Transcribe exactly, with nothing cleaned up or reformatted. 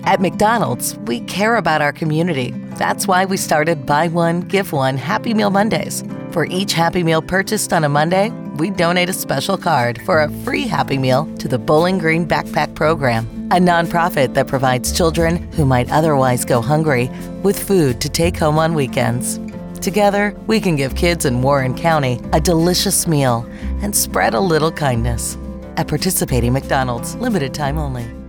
At McDonald's, we care about our community. That's why we started Buy One, Give One Happy Meal Mondays. For each Happy Meal purchased on a Monday, we donate a special card for a free Happy Meal to the Bowling Green Backpack Program, a nonprofit that provides children who might otherwise go hungry with food to take home on weekends. Together, we can give kids in Warren County a delicious meal and spread a little kindness. At participating McDonald's, limited time only.